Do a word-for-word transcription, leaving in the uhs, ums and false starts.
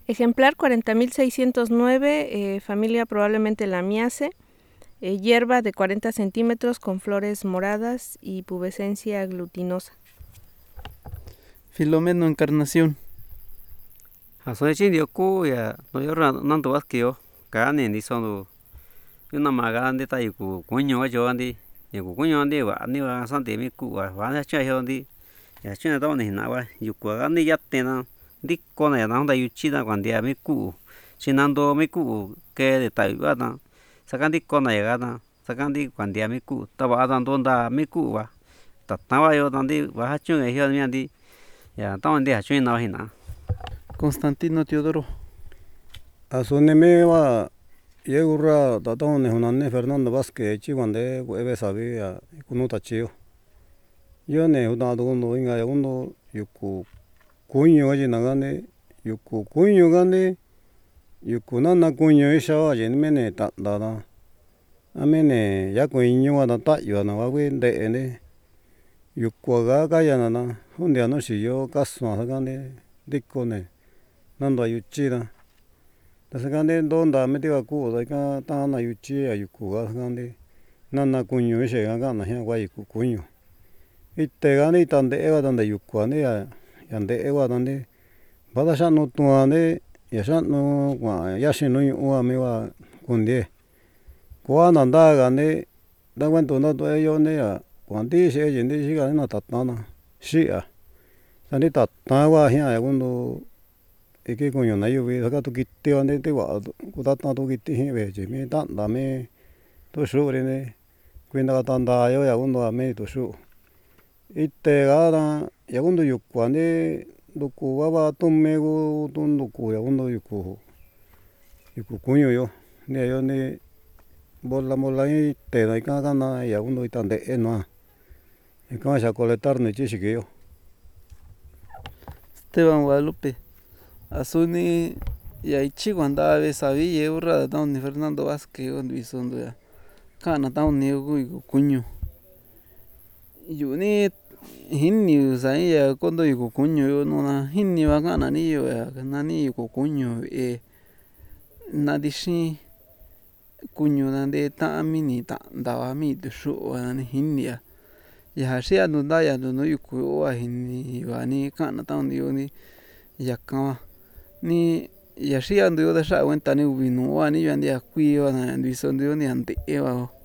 Ejemplar cuarenta mil seiscientos nueve, eh, familia probablemente lamiace, eh, hierba de cuarenta centímetros con flores moradas y pubescencia glutinosa. Filomeno Encarnación. Soy chindio cuya, no yo no tu vas que yo, carne ni son una maga de tayo cuño yo andi, y cuño andi va ni va santi mi cu va va cha yo andi, ya china to ni na va yu cu andi ya tena di con ya na da yu china cuando ya mi cu, chinando mi cu que de tayo va na, sacan di con ya gana, sacan di cuando ya mi cu, estaba dando da mi cu va, tataba yo andi va chun yo mi andi, ya to andi chun na hina. Constantino Teodoro. Asuneme wa yegurra tatone hunanne Fernando Vázquez chiwande ebe sabía kuno tachio. Yo ne hunado uno inga uno yuku kuño allí nagane yuku kuño gane yuku nana kuño isha allí mene tanda amene ya kuño wa ta yo na wa wende ene yuku ga ga ya na hunde ano shi yo kaso gane dikone nando ayuchira tasagande donda metiga ku da ka ta na yuchi ayuku ga gande nana kuño ishe ga gana ya wa yuku kuño ite gane tande eva donde yuku ane ya yande eva donde bada shano tuane ya shano wa ya shino wa me wa kunde kwa nanda gane da cuento no to yo ne ya cuandi she yende shi ga na tatana shi'a sani tatawa ya gundo eke kuño na yo ve ga to kite ande te wa ku tata to kite he ve je me tanda me to shore ne kuenda tanda yo ya gundo me to shu ite ga na ya gundo yuku ane doku wa ba to me go tondo ku ya gundo yuku yuku kuño yo ne yo ne bola mola ite na ka ga na ya gundo itande eno e ka sha coletar ne chi shi yo. Esteban Guadalupe. Asuni ya ichi guanda ve sabi ye urra da ni Fernando Vázquez on bisondo ya. Kana ta ni gu kuño. Yu ni hinni sai ya kondo yu kuño yo no na hinni wa kana ni yo ya na ni yu kuño e na dishi kuño na de ta mi ni ta da wa mi de shu wa ni hinni ya. Ya shi ya no da ya no yu ku wa hinni wa ni kana ta ni yo ni ya ka ni ya shi ando yo da sha cuenta ni vino wa ni yo andia kui wa na bisondo ni ante eva